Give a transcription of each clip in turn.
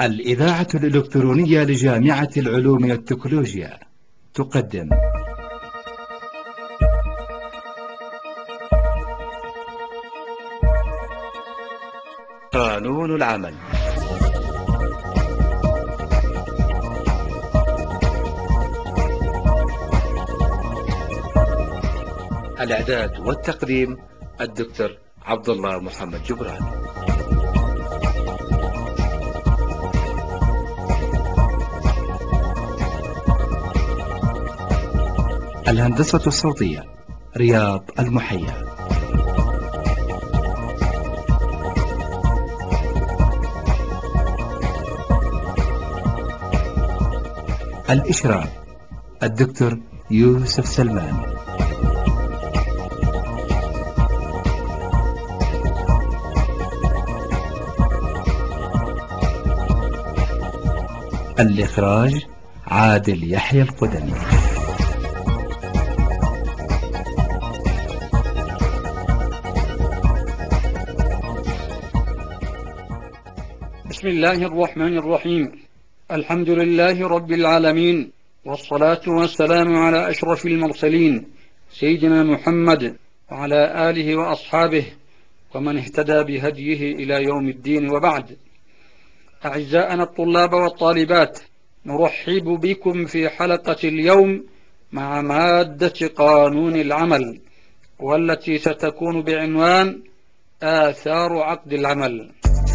الإذاعة الإلكترونية لجامعة العلوم والتكنولوجيا تقدم قانون العمل. الإعداد والتقديم الدكتور عبد الله محمد جبران. الهندسة الصوتية رياض المحيا. الإشراف الدكتور يوسف سلمان. الإخراج عادل يحيى القدمي. بسم الله الرحمن الرحيم. الحمد لله رب العالمين، والصلاة والسلام على أشرف المرسلين سيدنا محمد وعلى آله وأصحابه ومن اهتدى بهديه إلى يوم الدين، وبعد. أعزائنا الطلاب والطالبات، نرحب بكم في حلقة اليوم مع مادة قانون العمل، والتي ستكون بعنوان آثار عقد العمل.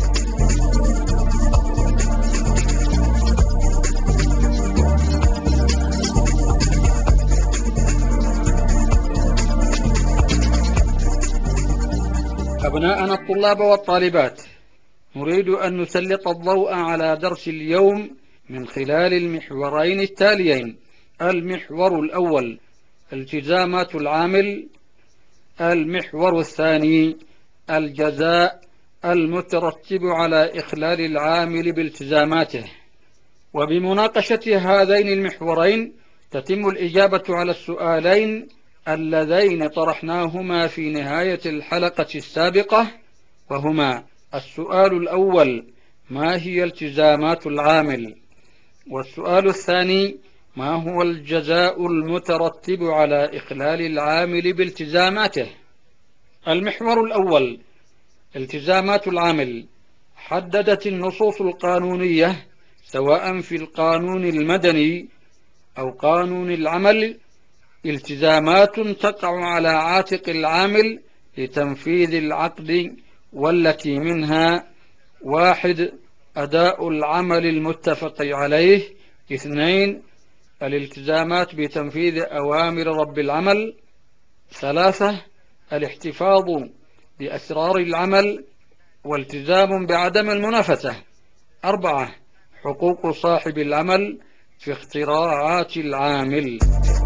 أبناءنا الطلاب والطالبات، نريد أن نسلط الضوء على درس اليوم من خلال المحورين التاليين. المحور الأول التزامات العامل، المحور الثاني الجزاء المترتب على إخلال العامل بالتزاماته. وبمناقشة هذين المحورين تتم الإجابة على السؤالين اللذين طرحناهما في نهاية الحلقة السابقة، وهما: السؤال الأول: ما هي التزامات العامل؟ والسؤال الثاني: ما هو الجزاء المترتب على إخلال العامل بالتزاماته؟ المحور الأول التزامات العامل. حددت النصوص القانونية سواء في القانون المدني أو قانون العمل التزامات تقع على عاتق العامل لتنفيذ العقد، والتي منها: 1. أداء العمل المتفق عليه. 2. الالتزامات بتنفيذ أوامر رب العمل. 3. الاحتفاظ بأسرار العمل والتزام بعدم المنافسة. 4. حقوق صاحب العمل في اختراعات العامل.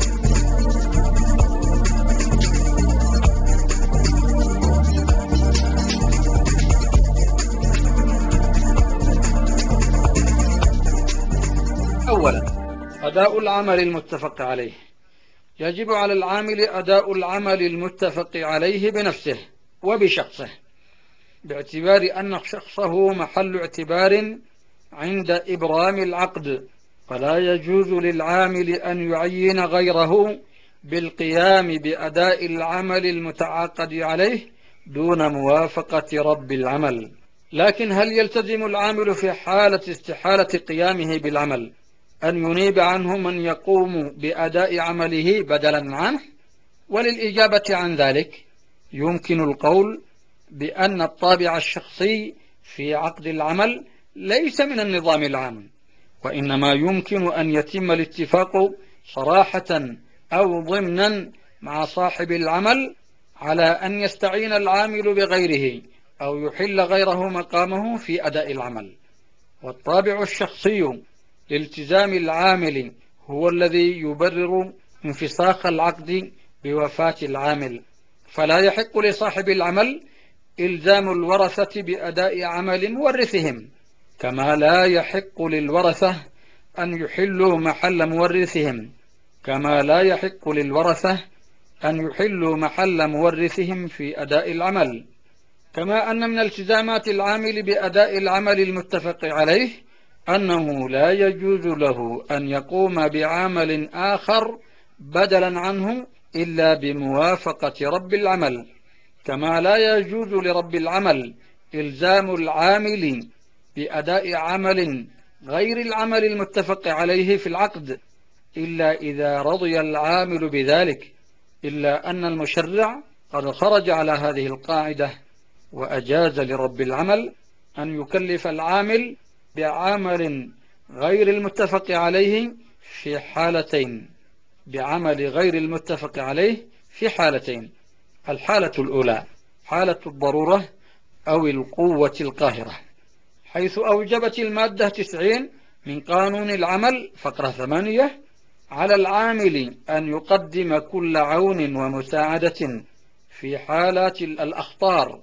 أولا، أداء العمل المتفق عليه. يجب على العامل أداء العمل المتفق عليه بنفسه وبشخصه، باعتبار أن شخصه محل اعتبار عند إبرام العقد، فلا يجوز للعامل أن يعين غيره بالقيام بأداء العمل المتعاقد عليه دون موافقة رب العمل. لكن هل يلتزم العامل في حالة استحالة قيامه بالعمل أن ينيب عنه من يقوم بأداء عمله بدلا عنه؟ وللإجابة عن ذلك يمكن القول بأن الطابع الشخصي في عقد العمل ليس من النظام العام، وإنما يمكن أن يتم الاتفاق صراحة أو ضمنا مع صاحب العمل على أن يستعين العامل بغيره أو يحل غيره مقامه في أداء العمل. والطابع الشخصي لالتزام العامل هو الذي يبرر انفساخ العقد بوفاة العامل، فلا يحق لصاحب العمل إلزام الورثة بأداء عمل مورثهم، كما لا يحق للورثة أن يحلوا محل مورثهم، في أداء العمل. كما أن من التزامات العامل بأداء العمل المتفق عليه أنه لا يجوز له أن يقوم بعمل آخر بدلا عنه إلا بموافقة رب العمل، كما لا يجوز لرب العمل إلزام العامل بأداء عمل غير العمل المتفق عليه في العقد إلا إذا رضي العامل بذلك، إلا أن المشرع قد خرج على هذه القاعدة وأجاز لرب العمل أن يكلف العامل بعمل غير المتفق عليه في حالتين، بعمل غير المتفق عليه في حالتين: الحالة الأولى حالة الضرورة أو القوة القاهرة، حيث أوجبت المادة 90 من قانون العمل فقرة 8 على العامل أن يقدم كل عون ومساعدة في حالات الأخطار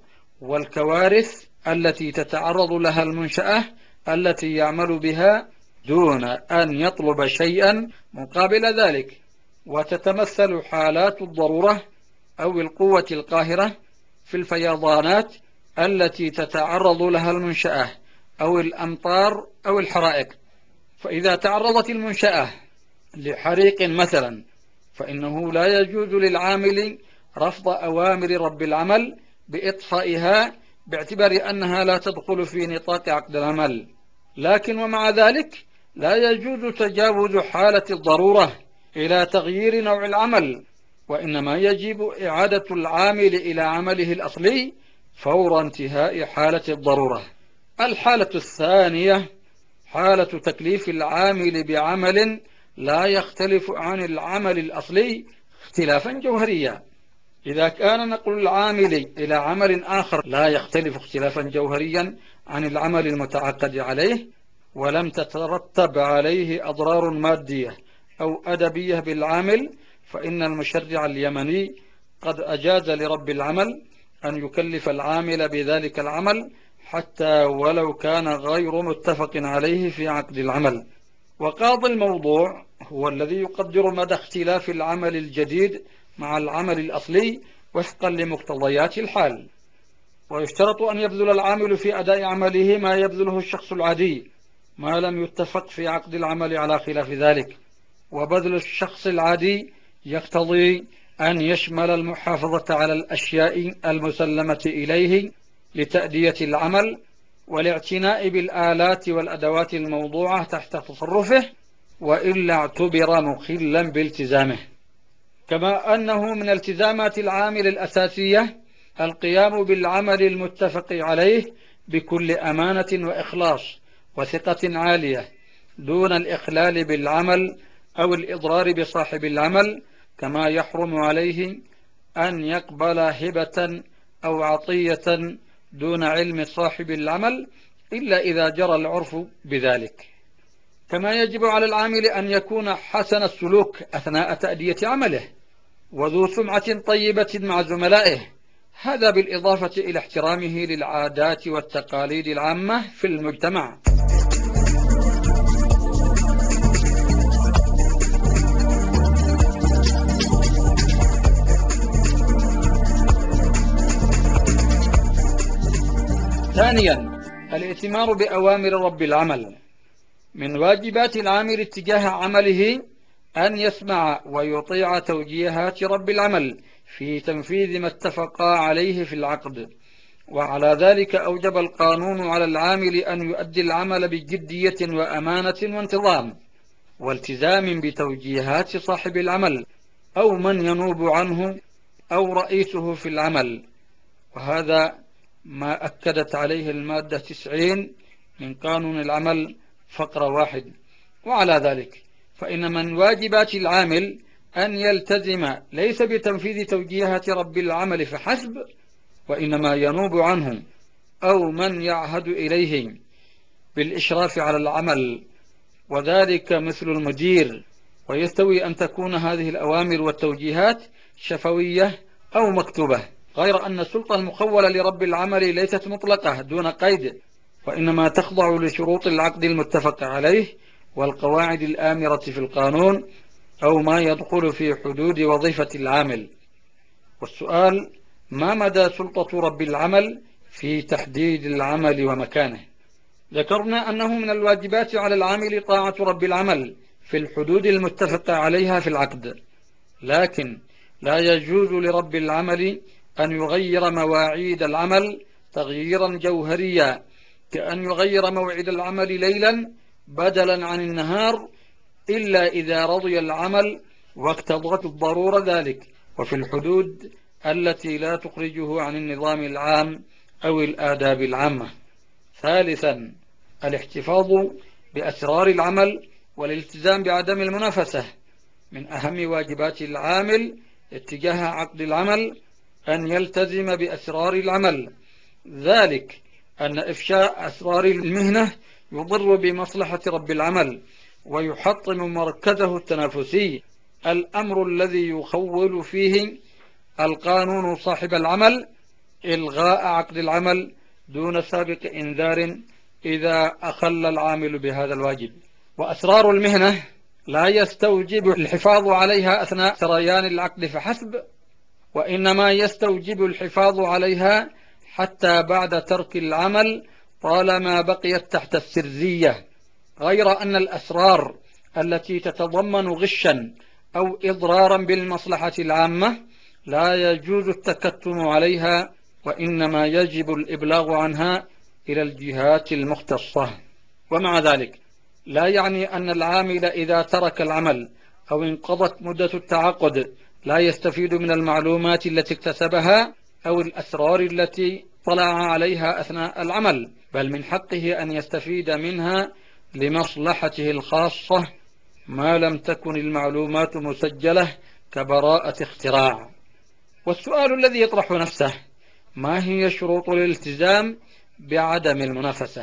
والكوارث التي تتعرض لها المنشأة التي يعمل بها دون أن يطلب شيئا مقابل ذلك. وتتمثل حالات الضرورة أو القوة القاهرة في الفيضانات التي تتعرض لها المنشأة أو الأمطار أو الحرائق. فإذا تعرضت المنشأة لحريق مثلا، فإنه لا يجوز للعامل رفض أوامر رب العمل بإطفائها باعتبار أنها لا تدخل في نطاق عقد العمل، لكن ومع ذلك لا يجوز تجاوز حالة الضرورة إلى تغيير نوع العمل، وإنما يجب إعادة العامل إلى عمله الأصلي فور انتهاء حالة الضرورة. الحالة الثانية حالة تكليف العامل بعمل لا يختلف عن العمل الأصلي اختلافا جوهريا. إذا كان نقل العامل إلى عمل آخر لا يختلف اختلافا جوهريا عن العمل المتعاقد عليه، ولم تترتب عليه أضرار مادية أو أدبية بالعامل، فإن المشرع اليمني قد أجاز لرب العمل أن يكلف العامل بذلك العمل حتى ولو كان غير متفق عليه في عقد العمل. وقاضي الموضوع هو الذي يقدر مدى اختلاف العمل الجديد مع العمل الأصلي وفقا لمقتضيات الحال. ويشترط أن يبذل العامل في أداء عمله ما يبذله الشخص العادي ما لم يتفق في عقد العمل على خلاف ذلك. وبذل الشخص العادي يقتضي أن يشمل المحافظة على الأشياء المسلمة إليه لتأدية العمل، والاعتناء بالآلات والأدوات الموضوعة تحت تصرفه، وإلا اعتبر مخلا بالتزامه. كما أنه من التزامات العامل الأساسية القيام بالعمل المتفق عليه بكل أمانة وإخلاص وثقة عالية دون الإخلال بالعمل أو الإضرار بصاحب العمل، كما يحرم عليه أن يقبل هبة أو عطية دون علم صاحب العمل إلا إذا جرى العرف بذلك. كما يجب على العامل أن يكون حسن السلوك أثناء تأدية عمله وذو سمعة طيبة مع زملائه، هذا بالإضافة إلى احترامه للعادات والتقاليد العامة في المجتمع. ثانيا، الائتمار بأوامر رب العمل. من واجبات العامل اتجاه عمله أن يسمع ويطيع توجيهات رب العمل في تنفيذ ما اتفقا عليه في العقد، وعلى ذلك أوجب القانون على العامل أن يؤدي العمل بجدية وأمانة وانتظام والتزام بتوجيهات صاحب العمل أو من ينوب عنه أو رئيسه في العمل، وهذا ما أكدت عليه المادة 90 من قانون العمل فقرة 1. وعلى ذلك فإن من واجبات العامل أن يلتزم ليس بتنفيذ توجيهات رب العمل فحسب، وإنما ينوب عنه أو من يعهد إليه بالإشراف على العمل، وذلك مثل المدير. ويستوي أن تكون هذه الأوامر والتوجيهات شفوية أو مكتوبة، غير أن السلطة المخولة لرب العمل ليست مطلقة دون قيد، وإنما تخضع لشروط العقد المتفق عليه والقواعد الآمرة في القانون أو ما يدخل في حدود وظيفة العامل. والسؤال: ما مدى سلطة رب العمل في تحديد العمل ومكانه؟ ذكرنا أنه من الواجبات على العامل طاعة رب العمل في الحدود المتفق عليها في العقد، لكن لا يجوز لرب العمل أن يغير مواعيد العمل تغييرا جوهريا، كأن يغير موعد العمل ليلا بدلا عن النهار، إلا إذا رضي العمل واقتضت الضرورة ذلك، وفي الحدود التي لا تخرجه عن النظام العام أو الآداب العامة. ثالثا، الاحتفاظ بأسرار العمل والالتزام بعدم المنافسة. من أهم واجبات العامل اتجاه عقد العمل أن يلتزم بأسرار العمل، ذلك أن إفشاء أسرار المهنة يضر بمصلحة رب العمل ويحطم مركزه التنافسي، الأمر الذي يخول فيه القانون صاحب العمل إلغاء عقد العمل دون سابق إنذار إذا أخل العامل بهذا الواجب. وأسرار المهنة لا يستوجب الحفاظ عليها أثناء سريان العقد فحسب، وإنما يستوجب الحفاظ عليها حتى بعد ترك العمل طالما بقيت تحت السرية، غير أن الأسرار التي تتضمن غشا أو إضرارا بالمصلحة العامة لا يجوز التكتم عليها، وإنما يجب الإبلاغ عنها إلى الجهات المختصة. ومع ذلك لا يعني أن العامل إذا ترك العمل أو انقضت مدة التعاقد لا يستفيد من المعلومات التي اكتسبها أو الأسرار التي طلع عليها أثناء العمل، بل من حقه أن يستفيد منها لمصلحته الخاصة ما لم تكن المعلومات مسجلة كبراءة اختراع. والسؤال الذي يطرح نفسه: ما هي شروط الالتزام بعدم المنافسة؟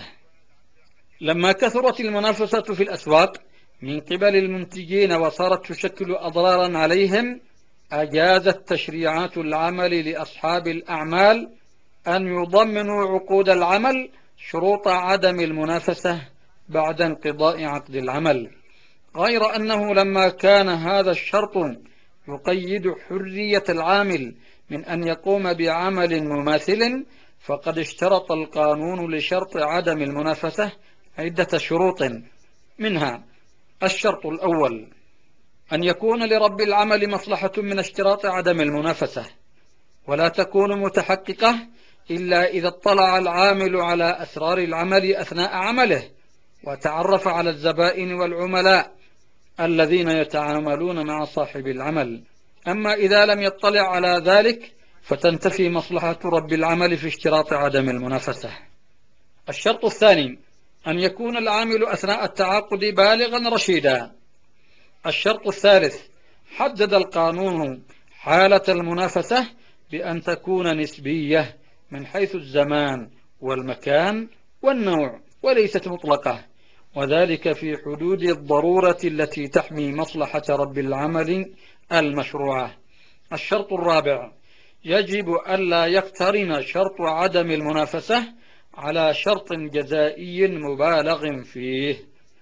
لما كثرت المنافسة في الأسواق من قبل المنتجين وصارت تشكل أضرارا عليهم، أجازت تشريعات العمل لأصحاب الأعمال أن يضمنوا عقود العمل شروط عدم المنافسة بعد انقضاء عقد العمل، غير أنه لما كان هذا الشرط يقيد حرية العامل من أن يقوم بعمل مماثل، فقد اشترط القانون لشرط عدم المنافسة عدة شروط، منها: الشرط الأول أن يكون لرب العمل مصلحة من اشتراط عدم المنافسة، ولا تكون متحققة إلا إذا اطلع العامل على أسرار العمل أثناء عمله وتعرف على الزبائن والعملاء الذين يتعاملون مع صاحب العمل. أما إذا لم يطلع على ذلك فتنتفي مصلحة رب العمل في اشتراط عدم المنافسة. الشرط الثاني أن يكون العامل أثناء التعاقد بالغا رشيدا. الشرط الثالث: حدد القانون حالة المنافسة بأن تكون نسبية من حيث الزمان والمكان والنوع وليست مطلقة، وذلك في حدود الضرورة التي تحمي مصلحة رب العمل المشروعة. الشرط الرابع: يجب ألا يقترن شرط عدم المنافسة على شرط جزائي مبالغ فيه.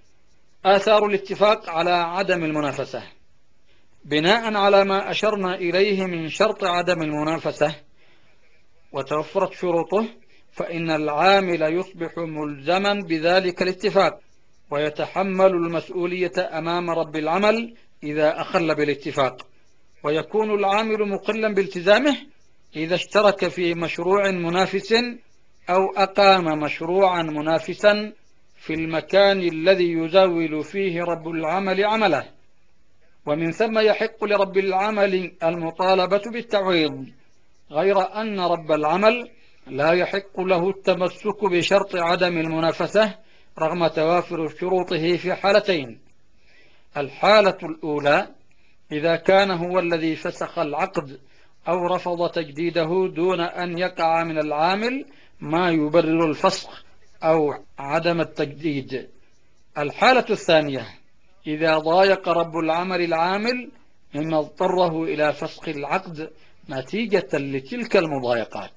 آثار الاتفاق على عدم المنافسة: بناء على ما أشرنا إليه من شرط عدم المنافسة وتوفرت شروطه، فإن العامل يصبح ملزما بذلك الاتفاق ويتحمل المسؤولية أمام رب العمل إذا أخل بالاتفاق، ويكون العامل مقلا بالتزامه إذا اشترك في مشروع منافس أو أقام مشروعا منافسا في المكان الذي يزاول فيه رب العمل عمله، ومن ثم يحق لرب العمل المطالبة بالتعويض، غير أن رب العمل لا يحق له التمسك بشرط عدم المنافسة رغم توافر شروطه في حالتين: الحالة الأولى إذا كان هو الذي فسخ العقد أو رفض تجديده دون أن يقع من العامل ما يبرر الفسخ أو عدم التجديد. الحالة الثانية إذا ضايق رب العمل العامل مما اضطره إلى فسخ العقد نتيجة لتلك المضايقات.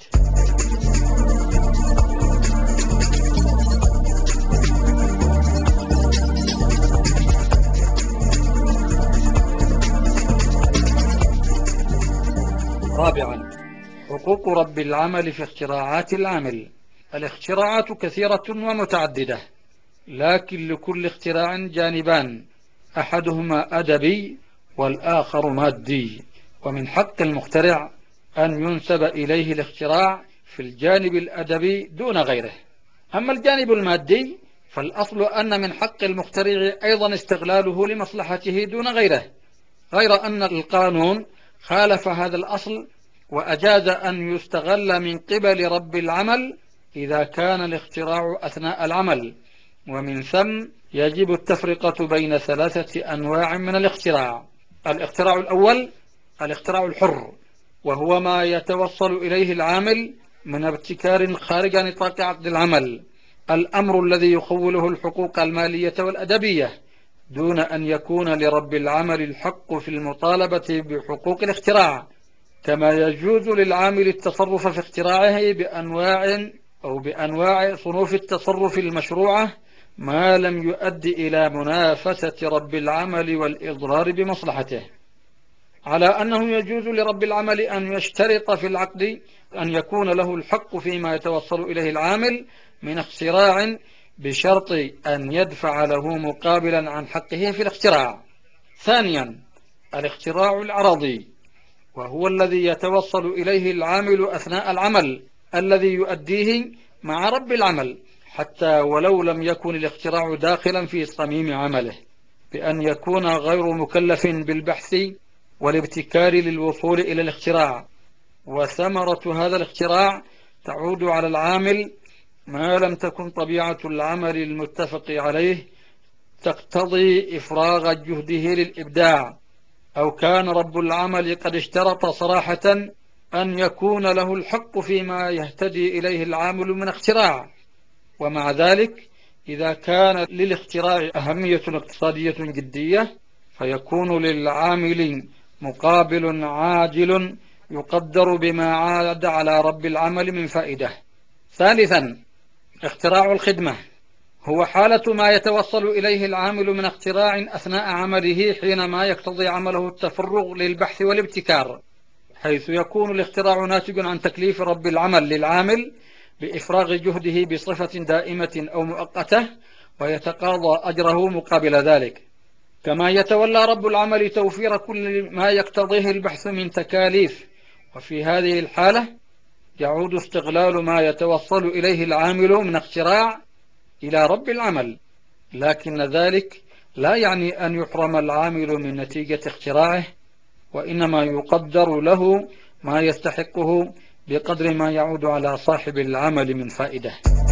رابعا: حقوق رب العمل في اختراعات العامل. الاختراعات كثيرة ومتعددة، لكن لكل اختراع جانبان، أحدهما أدبي والآخر مادي، ومن حق المخترع أن ينسب إليه الاختراع في الجانب الأدبي دون غيره. أما الجانب المادي فالأصل أن من حق المخترع أيضا استغلاله لمصلحته دون غيره، غير أن القانون خالف هذا الأصل وأجاز أن يستغل من قبل رب العمل إذا كان الاختراع أثناء العمل. ومن ثم يجب التفرقة بين ثلاثة أنواع من الاختراع. الاختراع الأول الاختراع الحر، وهو ما يتوصل إليه العامل من ابتكار خارج نطاق عقد العمل، الأمر الذي يخوله الحقوق المالية والأدبية دون أن يكون لرب العمل الحق في المطالبة بحقوق الاختراع. كما يجوز للعامل التصرف في اختراعه بأنواع صنوف التصرف المشروعة ما لم يؤدي إلى منافسة رب العمل والإضرار بمصلحته، على أنه يجوز لرب العمل أن يشترط في العقد أن يكون له الحق فيما يتوصل إليه العامل من اختراع بشرط أن يدفع له مقابلا عن حقه في الاختراع. ثانيا الاختراع العرضي، وهو الذي يتوصل إليه العامل أثناء العمل الذي يؤديه مع رب العمل حتى ولو لم يكن الاختراع داخلا في صميم عمله، بأن يكون غير مكلف بالبحث والابتكار للوصول إلى الاختراع، وثمرة هذا الاختراع تعود على العامل ما لم تكن طبيعة العمل المتفق عليه تقتضي إفراغ جهده للإبداع، أو كان رب العمل قد اشترط صراحة أن يكون له الحق فيما يهتدي إليه العامل من اختراع. ومع ذلك إذا كان للاختراع أهمية اقتصادية جدية فيكون للعامل مقابل عاجل يقدر بما عاد على رب العمل من فائدة. ثالثا اختراع الخدمة، هو حالة ما يتوصل إليه العامل من اختراع أثناء عمله حينما يقتضي عمله التفرغ للبحث والابتكار، حيث يكون الاختراع ناتج عن تكليف رب العمل للعامل بإفراغ جهده بصفة دائمة أو مؤقتة ويتقاضى أجره مقابل ذلك. كما يتولى رب العمل توفير كل ما يقتضيه البحث من تكاليف، وفي هذه الحالة يعود استغلال ما يتوصل إليه العامل من اختراع إلى رب العمل، لكن ذلك لا يعني أن يحرم العامل من نتيجة اختراعه، وإنما يقدر له ما يستحقه بقدر ما يعود على صاحب العمل من فائدة.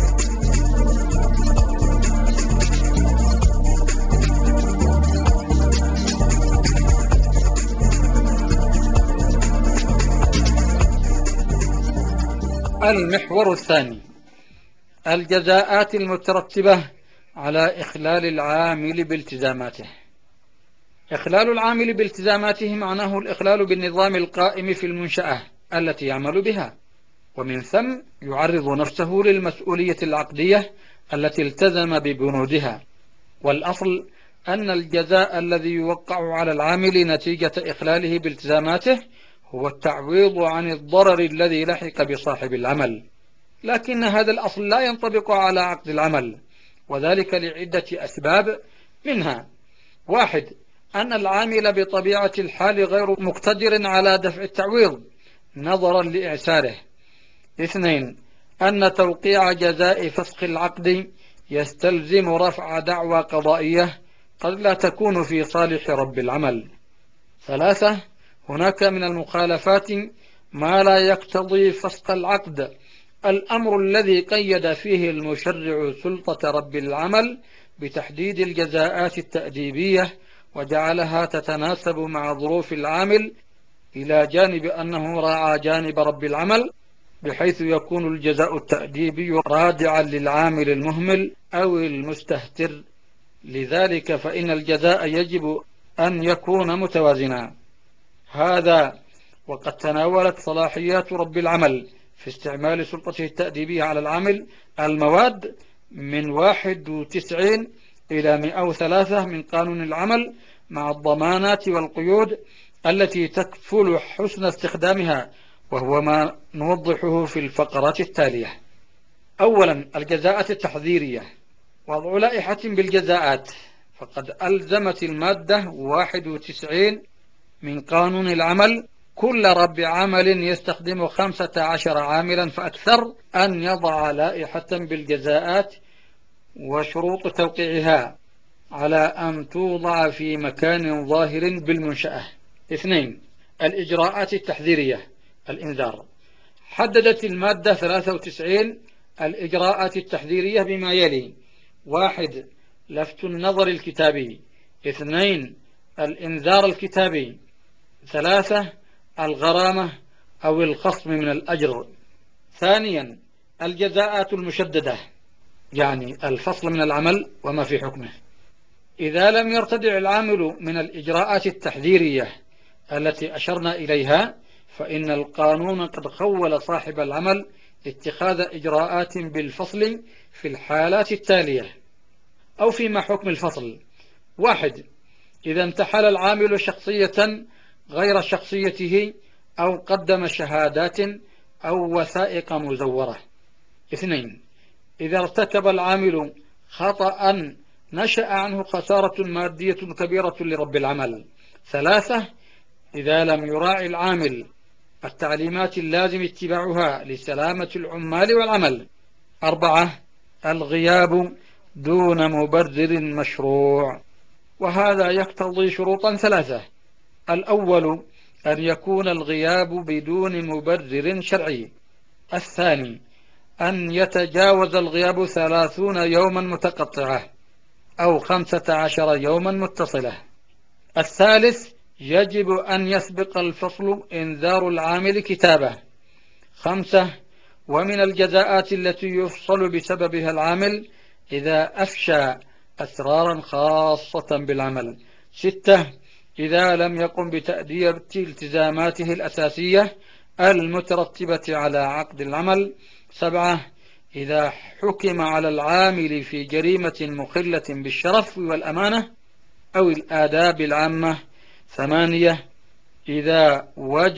المحور الثاني الجزاءات المترتبة على إخلال العامل بالتزاماته. إخلال العامل بالتزاماته معناه الإخلال بالنظام القائم في المنشأة التي يعمل بها، ومن ثم يعرض نفسه للمسؤولية العقدية التي التزم ببنودها. والأصل أن الجزاء الذي يوقع على العامل نتيجة إخلاله بالتزاماته هو التعويض عن الضرر الذي لحق بصاحب العمل، لكن هذا الأصل لا ينطبق على عقد العمل، وذلك لعدة أسباب، منها: 1. أن العامل بطبيعة الحال غير مقتدر على دفع التعويض نظرا لإعساره. 2. أن توقيع جزاء فسخ العقد يستلزم رفع دعوى قضائية قد لا تكون في صالح رب العمل. 3. هناك من المخالفات ما لا يقتضي فسخ العقد، الأمر الذي قيد فيه المشرع سلطة رب العمل بتحديد الجزاءات التأديبية وجعلها تتناسب مع ظروف العامل، إلى جانب أنه راعى جانب رب العمل بحيث يكون الجزاء التأديبي رادعا للعامل المهمل أو المستهتر. لذلك فإن الجزاء يجب أن يكون متوازنا. هذا وقد تناولت صلاحيات رب العمل في استعمال سلطته التأديبية على العامل المواد من 91 إلى 103 من قانون العمل، مع الضمانات والقيود التي تكفل حسن استخدامها، وهو ما نوضحه في الفقرات التالية. أولا الجزاءات التحذيرية. وضع لائحة بالجزاءات، فقد ألزمت المادة 91 من قانون العمل كل رب عمل يستخدم 15 عاملا فأكثر أن يضع لائحة بالجزاءات وشروط توقيعها على أن توضع في مكان ظاهر بالمنشأة. 2. الإجراءات التحذيرية الإنذار. حددت المادة 93 الإجراءات التحذيرية بما يلي: 1. لفت النظر الكتابي. 2. الإنذار الكتابي. 3. الغرامة أو الخصم من الأجر. ثانيا الجزاءات المشددة، يعني الفصل من العمل وما في حكمه. إذا لم يرتدع العامل من الإجراءات التحذيرية التي أشرنا إليها، فإن القانون قد خول صاحب العمل اتخاذ إجراءات بالفصل في الحالات التالية أو فيما حكم الفصل. 1. إذا انتحل العامل شخصية غير شخصيته أو قدم شهادات أو وثائق مزورة. 2. إذا ارتكب العامل خطأ نشأ عنه خسارة مادية كبيرة لرب العمل. 3. إذا لم يراعي العامل التعليمات اللازم اتباعها لسلامة العمال والعمل. 4. الغياب دون مبرر مشروع، وهذا يقتضي شروطا 3. الأول أن يكون الغياب بدون مبرر شرعي. الثاني أن يتجاوز الغياب 30 يوما متقطعة أو 15 يوما متصلة. الثالث يجب أن يسبق الفصل إنذار العامل كتابة. 5. ومن الجزاءات التي يفصل بسببها العامل إذا أفشى أسرارا خاصة بالعمل. 6. إذا لم يقم بتأدية التزاماته الأساسية المترتبة على عقد العمل. 7. إذا حكم على العامل في جريمة مخلة بالشرف والأمانة أو الآداب العامة. 8. إذا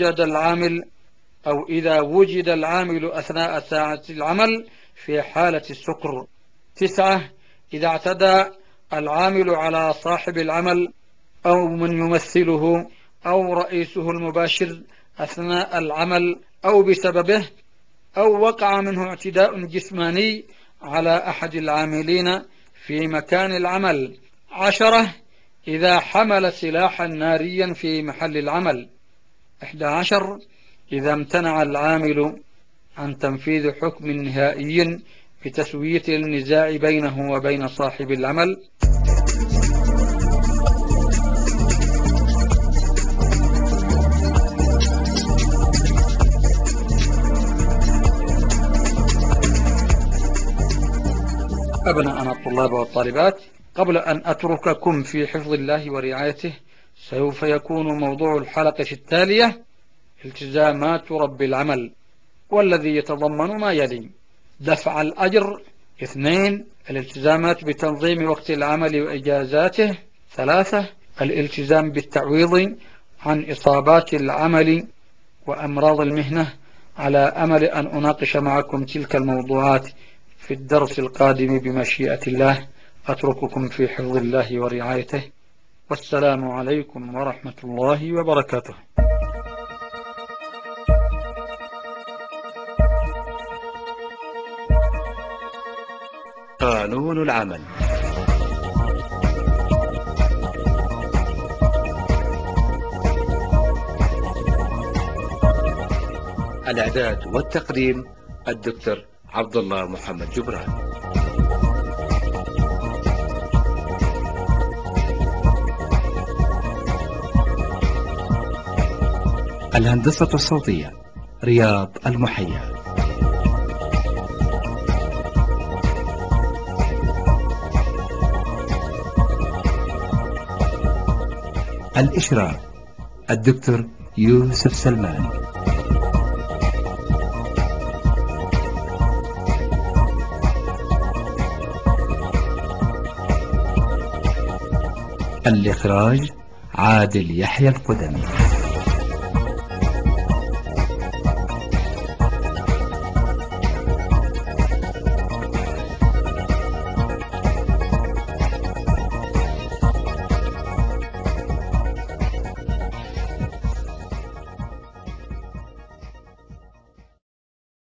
وجد العامل أثناء ساعة العمل في حالة السكر. 9. إذا اعتدى العامل على صاحب العمل أو من يمثله أو رئيسه المباشر أثناء العمل أو بسببه، أو وقع منه اعتداء جسماني على أحد العاملين في مكان العمل. 10. إذا حمل سلاحا ناريا في محل العمل. 11. إذا امتنع العامل عن تنفيذ حكم نهائي بتسوية النزاع بينه وبين صاحب العمل. أبناءنا الطلاب والطالبات، قبل أن أترككم في حفظ الله ورعايته، سوف يكون موضوع الحلقة التالية التزامات رب العمل، والذي يتضمن ما يلي: دفع الأجر. 2. الالتزامات بتنظيم وقت العمل وإجازاته. 3. الالتزام بالتعويض عن إصابات العمل وأمراض المهنة، على أمل أن أناقش معكم تلك الموضوعات في الدرس القادم بمشيئة الله. أترككم في حفظ الله ورعايته، والسلام عليكم ورحمة الله وبركاته. قانون العمل. الإعداد والتقديم الدكتور عبد الله محمد جبران. الهندسة الصوتية رياض المحيا. الإشراف الدكتور يوسف سلمان. الإخراج عادل يحيى القدمي.